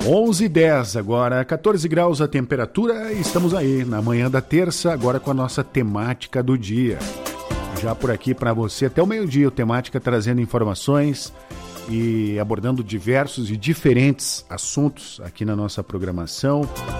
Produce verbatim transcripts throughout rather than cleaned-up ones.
onze e dez agora, quatorze graus a temperatura, estamos aí na manhã da terça, agora com a nossa temática do dia. Já por aqui para você até o meio-dia, o Temática trazendo informações e abordando diversos e diferentes assuntos aqui na nossa programação.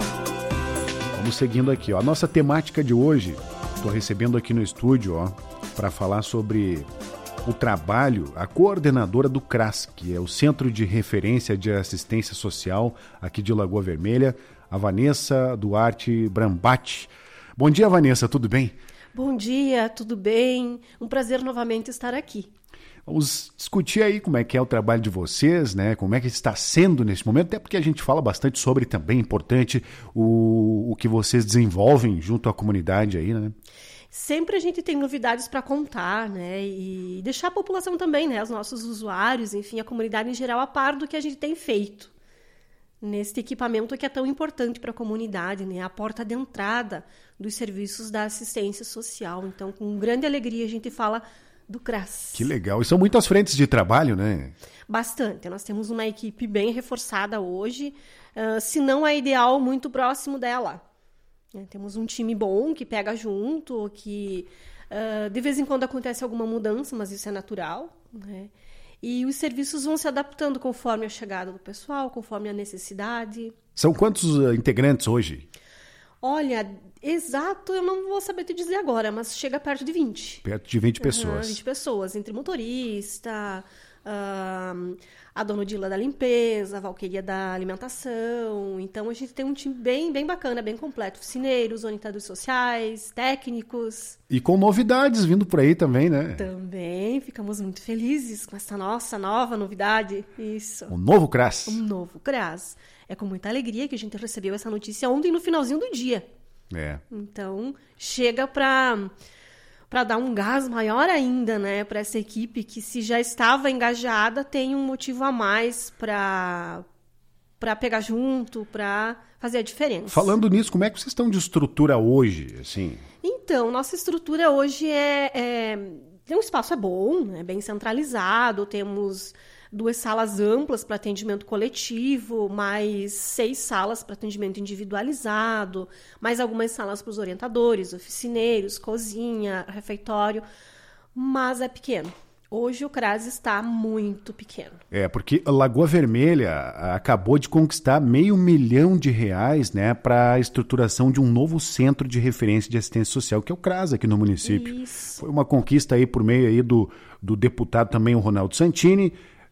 Vamos seguindo aqui, ó. A nossa temática de hoje, estou recebendo aqui no estúdio, ó, para falar sobre o trabalho, a coordenadora do CRAS, que é o Centro de Referência de Assistência Social aqui de Lagoa Vermelha, a Vanessa Duarte Brambati. Bom dia, Vanessa, tudo bem? Bom dia, tudo bem? Um prazer novamente estar aqui. Vamos discutir aí como é que é o trabalho de vocês, né? Como é que está sendo nesse momento, até porque a gente fala bastante sobre também, importante, o, o que vocês desenvolvem junto à comunidade aí, né? Sempre a gente tem novidades para contar, né? E deixar a população também, né? Os nossos usuários, enfim, a comunidade em geral, a par do que a gente tem feito neste equipamento que é tão importante para a comunidade, né? A porta de entrada dos serviços da assistência social. Então, com grande alegria, a gente fala do CRAS. Que legal. E são muitas frentes de trabalho, né? Bastante. Nós temos uma equipe bem reforçada hoje, uh, se não a ideal, muito próximo dela. É, temos um time bom que pega junto, que uh, de vez em quando acontece alguma mudança, mas isso é natural, né? E os serviços vão se adaptando conforme a chegada do pessoal, conforme a necessidade. São quantos uh, integrantes hoje? Olha, exato, eu não vou saber te dizer agora, mas chega perto de vinte. Perto de vinte pessoas. Uhum, vinte pessoas, entre motorista, uh, a dona Odila da limpeza, a Valqueria da alimentação. Então, a gente tem um time bem, bem bacana, bem completo. Oficineiros, orientadores sociais, técnicos. E com novidades vindo por aí também, né? Também, ficamos muito felizes com essa nossa nova novidade. Isso. Um novo CRAS. Um novo CRAS. É com muita alegria que a gente recebeu essa notícia ontem no finalzinho do dia. É. Então, chega para para dar um gás maior ainda, né, para essa equipe que, se já estava engajada, tem um motivo a mais para para pegar junto, para fazer a diferença. Falando nisso, como é que vocês estão de estrutura hoje, assim? Então, nossa estrutura hoje é, é tem um espaço é bom, é bem centralizado, temos duas salas amplas para atendimento coletivo, mais seis salas para atendimento individualizado, mais algumas salas para os orientadores, oficineiros, cozinha, refeitório, mas é pequeno. Hoje o CRAS está muito pequeno. É, porque Lagoa Vermelha acabou de conquistar meio milhão de reais, né, para a estruturação de um novo centro de referência de assistência social, que é o CRAS aqui no município. Isso. Foi uma conquista aí por meio aí do, do deputado também, o Ronaldo Santini,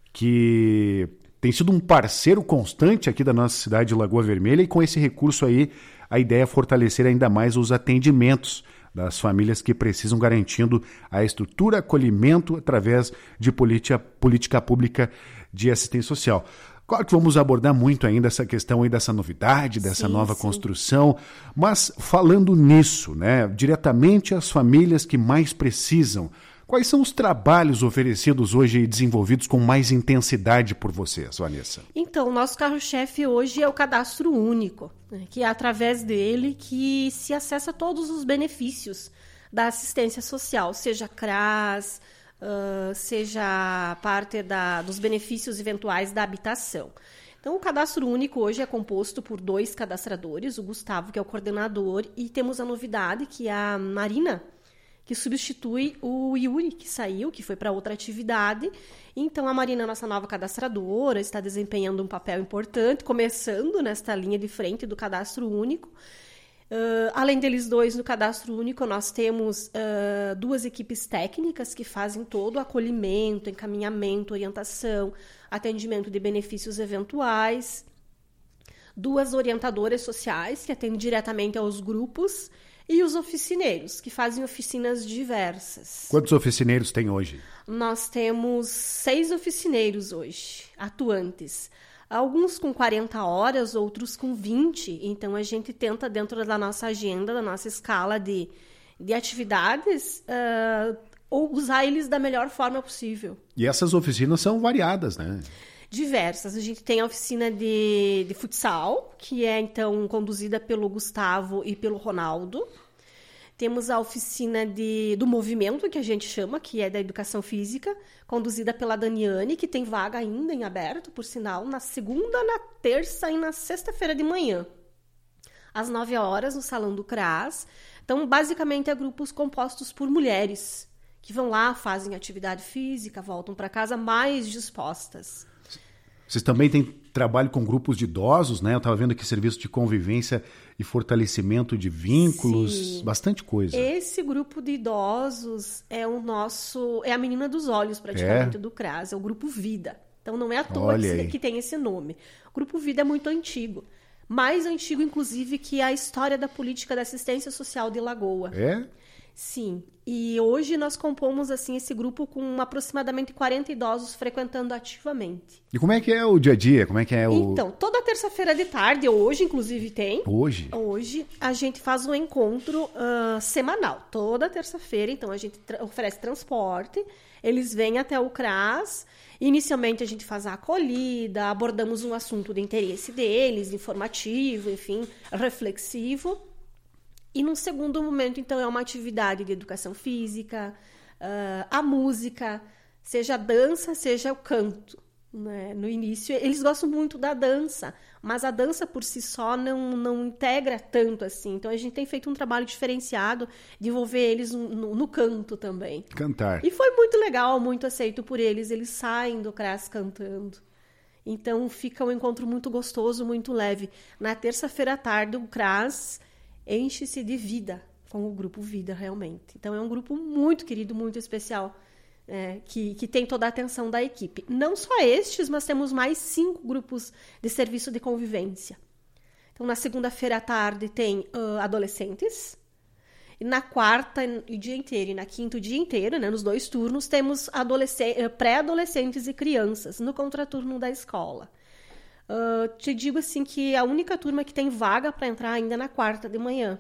que tem sido um parceiro constante aqui da nossa cidade de Lagoa Vermelha, e com esse recurso aí, a ideia é fortalecer ainda mais os atendimentos das famílias que precisam, garantindo a estrutura, acolhimento através de política, política pública de assistência social. Claro que vamos abordar muito ainda essa questão aí dessa novidade, dessa sim, nova sim. construção, mas falando nisso, né, diretamente às famílias que mais precisam, quais são os trabalhos oferecidos hoje e desenvolvidos com mais intensidade por vocês, Vanessa? Então, o nosso carro-chefe hoje é o cadastro único, né, que é através dele que se acessa todos os benefícios da assistência social, seja CRAS, uh, seja parte da, dos benefícios eventuais da habitação. Então, o cadastro único hoje é composto por dois cadastradores, o Gustavo, que é o coordenador, e temos a novidade, que é a Marina, que substitui o Yuri, que saiu, que foi para outra atividade. Então, a Marina, nossa nova cadastradora, está desempenhando um papel importante, começando nesta linha de frente do cadastro único. Uh, além deles dois, no cadastro único, nós temos uh, duas equipes técnicas que fazem todo o acolhimento, encaminhamento, orientação, atendimento de benefícios eventuais. Duas orientadoras sociais, que atendem diretamente aos grupos, e os oficineiros, que fazem oficinas diversas. Quantos oficineiros tem hoje? Nós temos seis oficineiros hoje, atuantes. Alguns com quarenta horas, outros com vinte. Então, a gente tenta, dentro da nossa agenda, da nossa escala de, de atividades, uh, ou usar eles da melhor forma possível. E essas oficinas são variadas, né? Diversas. A gente tem a oficina de, de futsal, que é, então, conduzida pelo Gustavo e pelo Ronaldo. Temos a oficina de, do movimento, que a gente chama, que é da educação física, conduzida pela Daniane, que tem vaga ainda em aberto, por sinal, na segunda, na terça e na sexta-feira de manhã, às nove horas, no Salão do C R A S. Então, basicamente, é grupos compostos por mulheres, que vão lá, fazem atividade física, voltam para casa mais dispostas. Vocês também têm trabalho com grupos de idosos, né? Eu estava vendo aqui serviço de convivência e fortalecimento de vínculos, Sim. bastante coisa. Esse grupo de idosos é o nosso, é a menina dos olhos praticamente é? do C R A S, é o Grupo Vida. Então não é à toa que, que tem esse nome. O Grupo Vida é muito antigo. Mais antigo, inclusive, que a história da política da assistência social de Lagoa. É? Sim, e hoje nós compomos assim esse grupo com aproximadamente quarenta idosos frequentando ativamente. E como é que é o dia a dia? Como é que é o... Então, toda terça-feira de tarde, hoje inclusive tem. Hoje? Hoje a gente faz um encontro uh, semanal, toda terça-feira. Então a gente tra- oferece transporte, eles vêm até o C R A S. Inicialmente a gente faz a acolhida, abordamos um assunto de interesse deles, informativo, enfim, reflexivo. E num segundo momento, então, é uma atividade de educação física, uh, a música, seja a dança, seja o canto. Né? No início, eles gostam muito da dança, mas a dança por si só não, não integra tanto assim. Então, a gente tem feito um trabalho diferenciado de envolver eles no, no canto também. Cantar. E foi muito legal, muito aceito por eles. Eles saem do C R A S cantando. Então, fica um encontro muito gostoso, muito leve. Na terça-feira à tarde, o C R A S... enche-se de vida com o Grupo Vida, realmente. Então, é um grupo muito querido, muito especial, é, que, que tem toda a atenção da equipe. Não só estes, mas temos mais cinco grupos de serviço de convivência. Então, na segunda-feira à tarde tem uh, adolescentes, e na quarta o dia inteiro, e na quinta o dia inteiro, né, nos dois turnos, temos adolescentes, pré-adolescentes e crianças, no contraturno da escola. Uh, te digo assim que a única turma que tem vaga para entrar ainda é na quarta de manhã.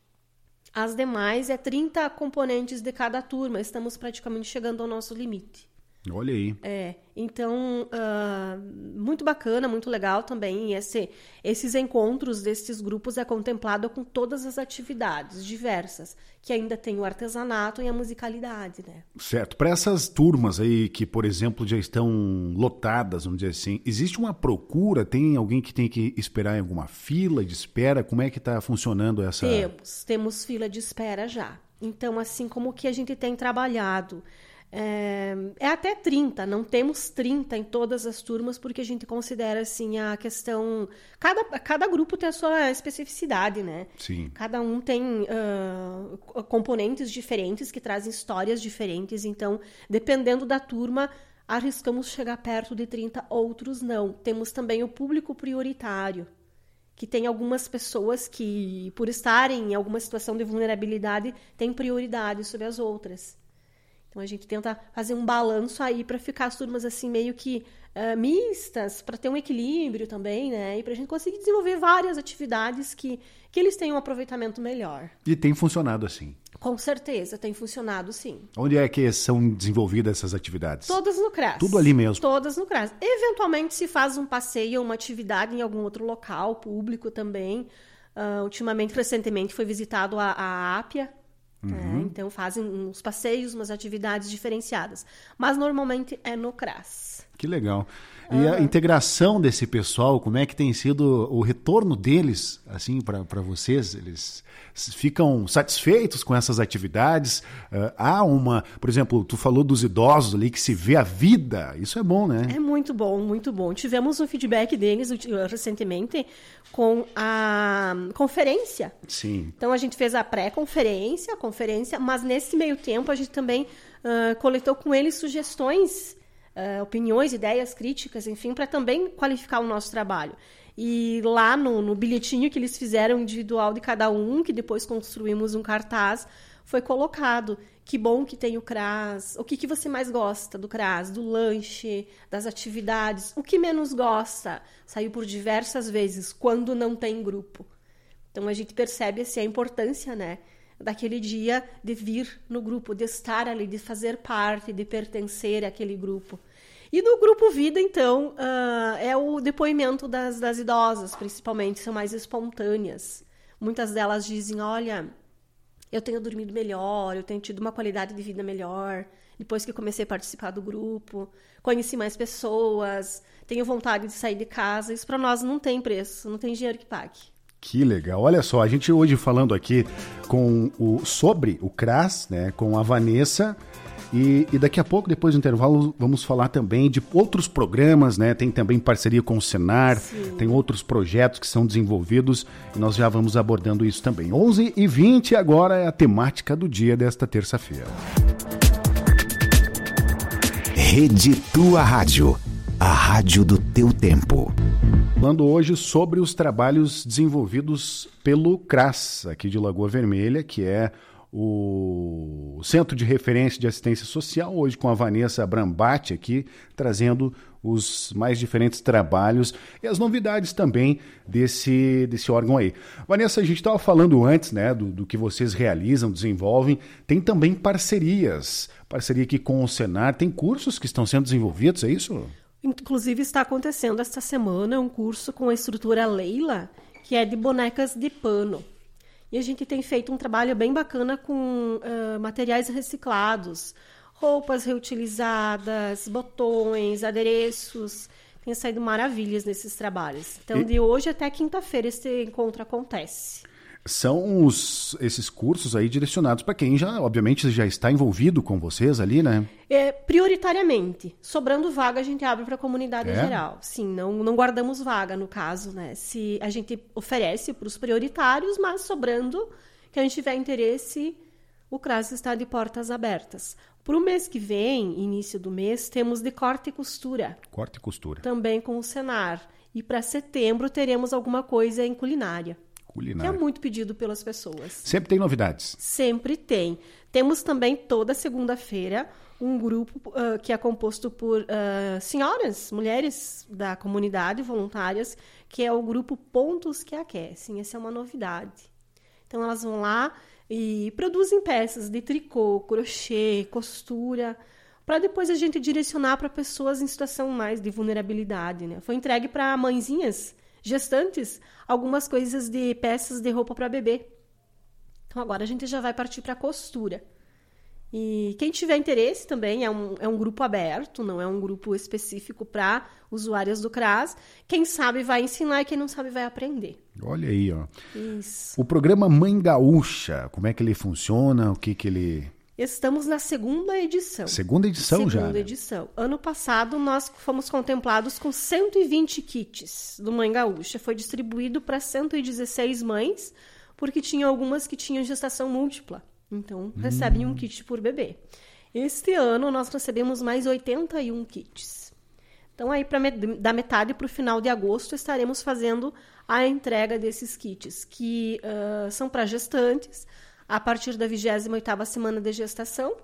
As demais é trinta componentes de cada turma. Estamos praticamente chegando ao nosso limite. Olha aí. É, então, uh, muito bacana, muito legal também. Esse, esses encontros desses grupos é contemplado com todas as atividades diversas, que ainda tem o artesanato e a musicalidade, né? Certo. Para essas turmas aí que, por exemplo, já estão lotadas, vamos dizer assim, existe uma procura? Tem alguém que tem que esperar em alguma fila de espera? Como é que está funcionando essa... Temos, temos fila de espera já. Então, assim como que a gente tem trabalhado... É, é até trinta, não temos trinta em todas as turmas, porque a gente considera assim a questão... Cada, cada grupo tem a sua especificidade, né? Sim. Cada um tem uh, componentes diferentes que trazem histórias diferentes, então, dependendo da turma, arriscamos chegar perto de trinta, outros não. Temos também o público prioritário, que tem algumas pessoas que, por estarem em alguma situação de vulnerabilidade, têm prioridade sobre as outras. Então, a gente tenta fazer um balanço aí para ficar as turmas assim meio que uh, mistas, para ter um equilíbrio também, né? E para a gente conseguir desenvolver várias atividades que, que eles tenham um aproveitamento melhor. E tem funcionado assim? Com certeza, tem funcionado sim. Onde é que são desenvolvidas essas atividades? Todas no C R A S. Tudo ali mesmo? Todas no C R A S. Eventualmente se faz um passeio ou uma atividade em algum outro local, público também. Uh, ultimamente, recentemente, foi visitado a, a Ápia. Uhum. É, então fazem uns passeios, umas atividades diferenciadas. Mas normalmente é no C R A S. Que legal. E uhum. a integração desse pessoal, como é que tem sido o retorno deles, assim, para vocês? Eles ficam satisfeitos com essas atividades? Uh, há uma... Por exemplo, tu falou dos idosos ali que se vê a vida. Isso é bom, né? É muito bom, muito bom. Tivemos um feedback deles recentemente com a conferência. Sim. Então, a gente fez a pré-conferência, a conferência, mas nesse meio tempo a gente também uh, coletou com eles sugestões, uh, opiniões, ideias, críticas, enfim, para também qualificar o nosso trabalho. E lá no, no bilhetinho que eles fizeram individual de cada um, que depois construímos um cartaz, foi colocado: que bom que tem o C R A S, o que, que você mais gosta do C R A S, do lanche, das atividades, o que menos gosta, saiu por diversas vezes, quando não tem grupo. Então, a gente percebe assim, a importância, né, daquele dia de vir no grupo, de estar ali, de fazer parte, de pertencer àquele grupo. E no Grupo Vida, então, uh, é o depoimento das, das idosas, principalmente, são mais espontâneas. Muitas delas dizem: olha, eu tenho dormido melhor, eu tenho tido uma qualidade de vida melhor, depois que comecei a participar do grupo, conheci mais pessoas, tenho vontade de sair de casa. Isso para nós não tem preço, não tem dinheiro que pague. Que legal. Olha só, a gente hoje falando aqui com o, sobre o C R A S, né, com a Vanessa, e, e daqui a pouco, depois do intervalo, vamos falar também de outros programas, né? Tem também parceria com o Senar, Sim. tem outros projetos que são desenvolvidos e nós já vamos abordando isso também. onze e vinte agora é a temática do dia desta terça-feira. Rede Tua Rádio, a rádio do teu tempo. Falando hoje sobre os trabalhos desenvolvidos pelo C R A S, aqui de Lagoa Vermelha, que é o Centro de Referência de Assistência Social, hoje com a Vanessa Brambati aqui, trazendo os mais diferentes trabalhos e as novidades também desse, desse órgão aí. Vanessa, a gente estava falando antes, né, do, do que vocês realizam, desenvolvem, tem também parcerias, parceria aqui com o Senar, tem cursos que estão sendo desenvolvidos, é isso? Inclusive está acontecendo esta semana um curso com a instrutora Leila, que é de bonecas de pano. E a gente tem feito um trabalho bem bacana com uh, materiais reciclados, roupas reutilizadas, botões, adereços. Tem saído maravilhas nesses trabalhos. Então, e... de hoje até quinta-feira, esse encontro acontece. São os, esses cursos aí direcionados para quem já, obviamente, já está envolvido com vocês ali, né? É, prioritariamente. Sobrando vaga, a gente abre para a comunidade é? geral. Sim, não, não guardamos vaga, no caso, né? Se a gente oferece para os prioritários, mas sobrando, quem tiver interesse, o C R A S está de portas abertas. Para o mês que vem, início do mês, temos de corte e costura. Corte e costura. Também com o Senar. E para setembro, teremos alguma coisa em culinária. Culinária. Que é muito pedido pelas pessoas. Sempre tem novidades? Sempre tem. Temos também toda segunda-feira um grupo uh, que é composto por uh, senhoras, mulheres da comunidade, voluntárias, que é o grupo Pontos que Aquecem. Essa é uma novidade. Então, elas vão lá e produzem peças de tricô, crochê, costura, para depois a gente direcionar para pessoas em situação mais de vulnerabilidade, né? Foi entregue para mãezinhas gestantes, algumas coisas de peças de roupa para bebê. Então, agora a gente já vai partir para a costura. E quem tiver interesse também, é um, é um grupo aberto, não é um grupo específico para usuárias do C R A S. Quem sabe vai ensinar e quem não sabe vai aprender. Olha aí, ó. Isso. O programa Mãe Gaúcha, como é que ele funciona? O que que ele... Estamos na segunda edição. Segunda edição segunda já? Segunda edição. Ano passado, nós fomos contemplados com cento e vinte kits do Mãe Gaúcha. Foi distribuído para cento e dezesseis mães, porque tinha algumas que tinham gestação múltipla. Então, hum. recebem um kit por bebê. Este ano, nós recebemos mais oitenta e um kits. Então, aí, pra, da metade para o final de agosto, estaremos fazendo a entrega desses kits, que uh, são para gestantes, a partir da vigésima oitava semana de gestação,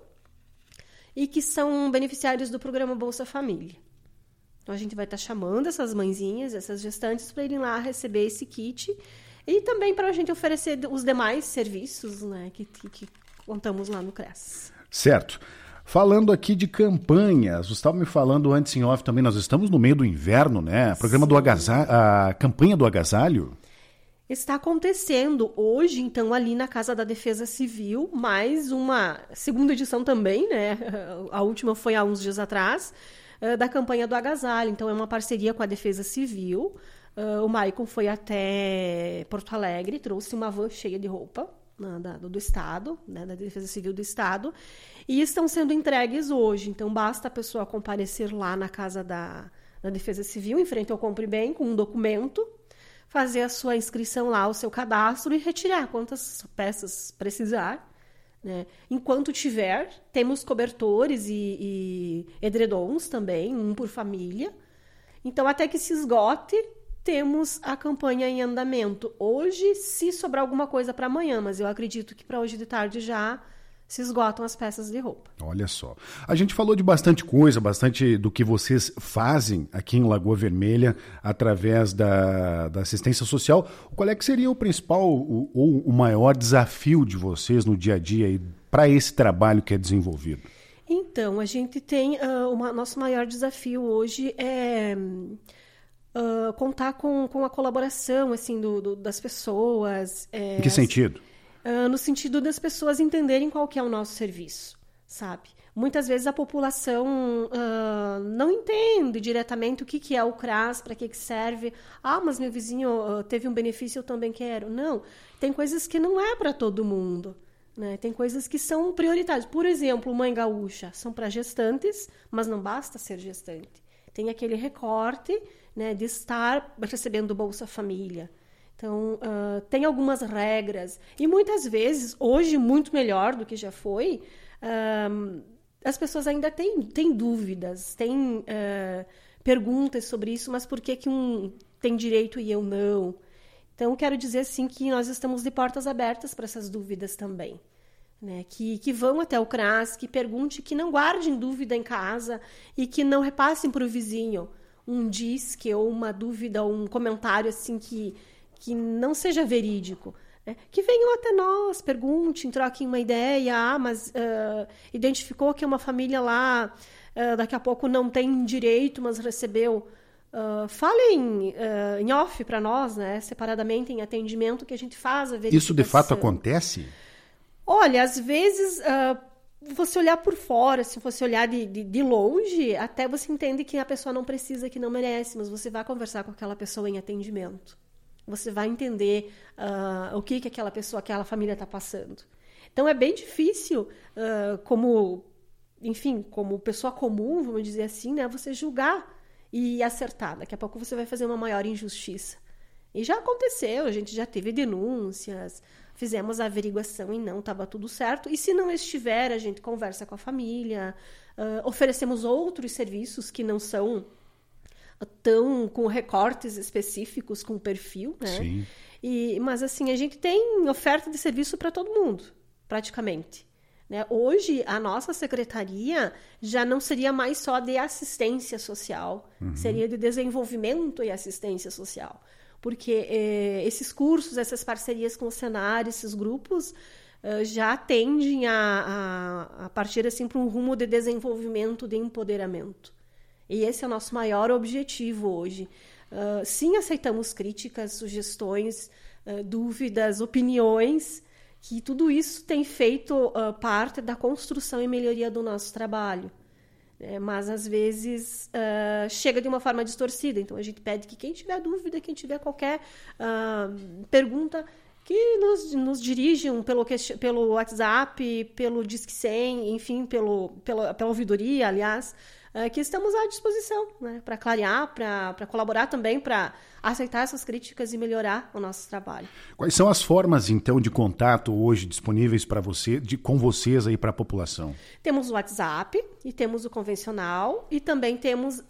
e que são beneficiários do programa Bolsa Família. Então, a gente vai estar chamando essas mãezinhas, essas gestantes, para irem lá receber esse kit, e também para a gente oferecer os demais serviços, né, que, que, que contamos lá no C R A S. Certo. Falando aqui de campanhas, você estava me falando antes em off também, nós estamos no meio do inverno, né? Programa Sim. do agasalho, a campanha do agasalho. Está acontecendo hoje, então, ali na Casa da Defesa Civil, mais uma segunda edição também, né? A última foi há uns dias atrás, da campanha do agasalho. Então, é uma parceria com a Defesa Civil. O Maicon foi até Porto Alegre, trouxe uma van cheia de roupa na, da, do Estado, né? Da Defesa Civil do Estado, e estão sendo entregues hoje. Então, basta a pessoa comparecer lá na Casa da, da Defesa Civil, em frente ao Compre Bem, com um documento, fazer a sua inscrição lá, o seu cadastro e retirar quantas peças precisar, né? Enquanto tiver, temos cobertores e, e edredons também, um por família. Então, até que se esgote, temos a campanha em andamento. Hoje, se sobrar alguma coisa para amanhã, mas eu acredito que para hoje de tarde já se esgotam as peças de roupa. Olha só. A gente falou de bastante coisa, bastante do que vocês fazem aqui em Lagoa Vermelha através da, da assistência social. Qual é que seria o principal ou o, o maior desafio de vocês no dia a dia para esse trabalho que é desenvolvido? Então, a gente tem... Uh, o nosso maior desafio hoje é... Uh, contar com, com a colaboração assim, do, do, das pessoas. É, em que sentido? uh, no sentido das pessoas entenderem qual que é o nosso serviço, sabe? Muitas vezes a população uh, não entende diretamente o que, que é o C R A S, para que, que serve. Ah, mas meu vizinho uh, teve um benefício, eu também quero. Não, tem coisas que não é para todo mundo, né? Tem coisas que são prioritárias. Por exemplo, Mãe Gaúcha, são para gestantes, mas não basta ser gestante. Tem aquele recorte, né, de estar recebendo Bolsa Família. Então, uh, tem algumas regras. E muitas vezes, hoje, muito melhor do que já foi, uh, as pessoas ainda têm, têm dúvidas, têm uh, perguntas sobre isso, mas por que, que um tem direito e eu não? Então, quero dizer assim, que nós estamos de portas abertas para essas dúvidas também. Né? Que, que vão até o C R A S, que pergunte, que não guardem dúvida em casa e que não repassem para o vizinho um disque ou uma dúvida ou um comentário assim que, que não seja verídico. Né? Que venham até nós, perguntem, troquem uma ideia. Ah, mas uh, identificou que uma família lá uh, daqui a pouco não tem direito, mas recebeu. Uh, falem uh, em off para nós, né? Separadamente, em atendimento, que a gente faz a verificação. Isso de fato acontece? Olha, às vezes, uh, você olhar por fora, se você olhar de, de, de longe, até você entende que a pessoa não precisa, que não merece, mas você vai conversar com aquela pessoa em atendimento. Você vai entender uh, o que, que aquela pessoa, aquela família está passando. Então, é bem difícil, uh, como, enfim, como pessoa comum, vamos dizer assim, né, você julgar e acertar. Daqui a pouco você vai fazer uma maior injustiça. E já aconteceu, a gente já teve denúncias, fizemos a averiguação e não, estava tudo certo. E se não estiver, a gente conversa com a família, uh, oferecemos outros serviços que não são tão com recortes específicos, com perfil, né? Sim. E, mas assim, a gente tem oferta de serviço para todo mundo, praticamente. Né? Hoje, a nossa secretaria já não seria mais só de assistência social, uhum. seria de desenvolvimento e assistência social. Porque eh, esses cursos, essas parcerias com o Senar, esses grupos, eh, já tendem a, a, a partir assim, para um rumo de desenvolvimento, de empoderamento. E esse é o nosso maior objetivo hoje. Uh, sim, aceitamos críticas, sugestões, uh, dúvidas, opiniões, que tudo isso tem feito uh, parte da construção e melhoria do nosso trabalho. É, mas, às vezes, uh, chega de uma forma distorcida. Então, a gente pede que quem tiver dúvida, quem tiver qualquer uh, pergunta, que nos, nos dirijam pelo, pelo WhatsApp, pelo Disque cem, enfim, pelo, pela, pela ouvidoria, aliás, uh, que estamos à disposição, né, para clarear, para colaborar também, para aceitar essas críticas e melhorar o nosso trabalho. Quais são as formas, então, de contato hoje disponíveis para você, de, com vocês aí para a população? Temos o WhatsApp e temos o convencional e também temos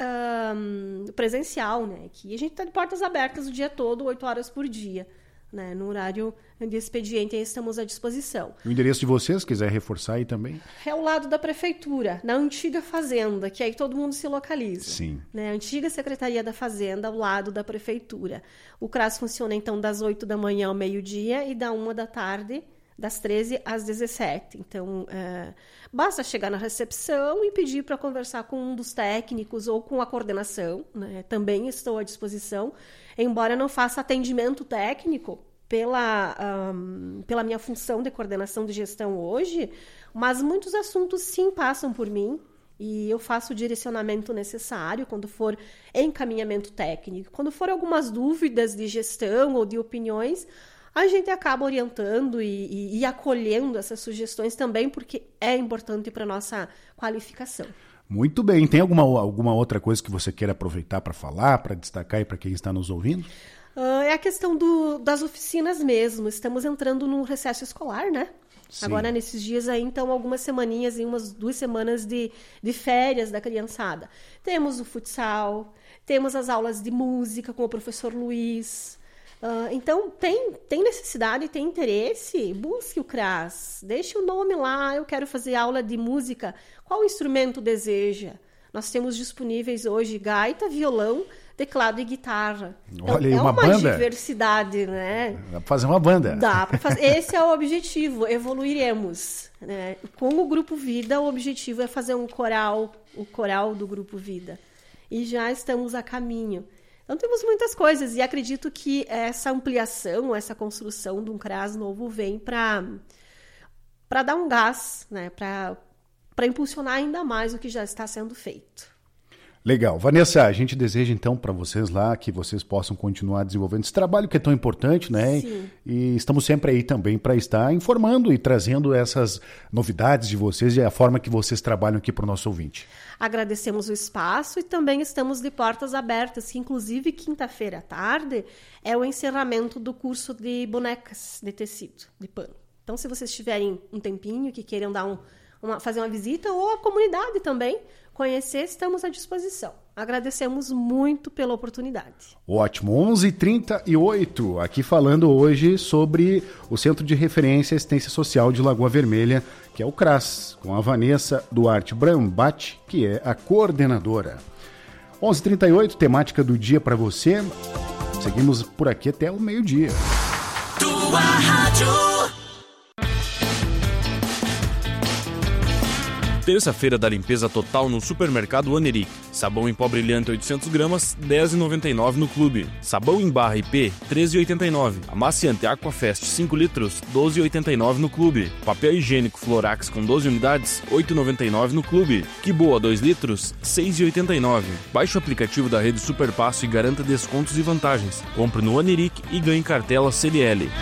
um, o presencial, né, que a gente está de portas abertas o dia todo, oito horas por dia. Né, no horário de expediente, aí estamos à disposição. O endereço de vocês, quiser reforçar aí também? É ao lado da prefeitura, na antiga fazenda, que aí todo mundo se localiza. Sim. Né, a antiga Secretaria da Fazenda, ao lado da prefeitura. O C R A S funciona, então, das oito da manhã ao meio-dia e da uma da tarde, das treze às dezessete. Então, é, basta chegar na recepção e pedir para conversar com um dos técnicos ou com a coordenação. Né? Também estou à disposição, embora não faça atendimento técnico pela, um, pela minha função de coordenação de gestão hoje, mas muitos assuntos sim passam por mim e eu faço o direcionamento necessário quando for encaminhamento técnico. Quando for algumas dúvidas de gestão ou de opiniões, a gente acaba orientando e, e, e acolhendo essas sugestões também, porque é importante para a nossa qualificação. Muito bem. Tem alguma, alguma outra coisa que você queira aproveitar para falar, para destacar aí para quem está nos ouvindo? Uh, é a questão do, das oficinas mesmo. Estamos entrando no recesso escolar, né? Sim. Agora, nesses dias aí, então, algumas semaninhas e umas duas semanas de, de férias da criançada. Temos o futsal, temos as aulas de música com o professor Luiz. Uh, então, tem, tem necessidade, tem interesse, busque o C R A S, deixe o nome lá, eu quero fazer aula de música, qual instrumento deseja? Nós temos disponíveis hoje gaita, violão, teclado e guitarra. Então, Olha, é uma, uma banda. Diversidade, né? Dá para fazer uma banda. Dá para fazer. Esse é o objetivo, evoluiremos. Né? Com o Grupo Vida, o objetivo é fazer um coral, o coral do Grupo Vida. E já estamos a caminho. Então temos muitas coisas e acredito que essa ampliação, essa construção de um CRAS novo vem para para dar um gás, né? Para para impulsionar ainda mais o que já está sendo feito. Legal. Vanessa, a gente deseja então para vocês lá que vocês possam continuar desenvolvendo esse trabalho que é tão importante, né? Sim. E estamos sempre aí também para estar informando e trazendo essas novidades de vocês e a forma que vocês trabalham aqui para o nosso ouvinte. Agradecemos o espaço e também estamos de portas abertas, que inclusive quinta-feira à tarde é o encerramento do curso de bonecas de tecido, de pano. Então, se vocês tiverem um tempinho que queiram dar um, uma, fazer uma visita ou a comunidade também, conhecer, estamos à disposição. Agradecemos muito pela oportunidade. Ótimo, onze e trinta e oito, aqui falando hoje sobre o Centro de Referência e Assistência Social de Lagoa Vermelha, que é o CRAS, com a Vanessa Duarte Brambati, que é a coordenadora. onze e trinta e oito, temática do dia para você. Seguimos por aqui até o meio-dia. Tua rádio. Terça-feira da limpeza total no supermercado Aneric. Sabão em pó brilhante oitocentos gramas, dez reais e noventa e nove centavos no clube. Sabão em barra I P, treze reais e oitenta e nove centavos. Amaciante Aquafest cinco litros, doze reais e oitenta e nove centavos no clube. Papel higiênico Florax com doze unidades, oito reais e noventa e nove centavos no clube. Que boa dois litros, seis reais e oitenta e nove centavos. Baixe o aplicativo da rede Superpasso e garanta descontos e vantagens. Compre no Aneric e ganhe cartela C L L.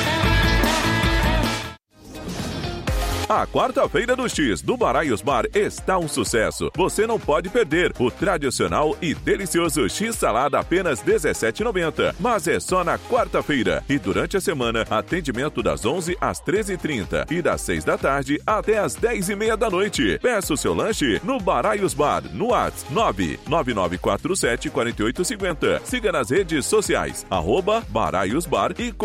A quarta-feira do X do Baraios Bar está um sucesso. Você não pode perder o tradicional e delicioso X salada apenas dezessete reais e noventa centavos. Mas é só na quarta-feira. E durante a semana, atendimento das onze às treze e trinta e das seis da tarde até às dez e meia da noite. Peça o seu lanche no Baraios Bar, no WhatsApp nove nove nove quatro sete quatro oito cinco zero. Siga nas redes sociais, arroba Baraios Bar e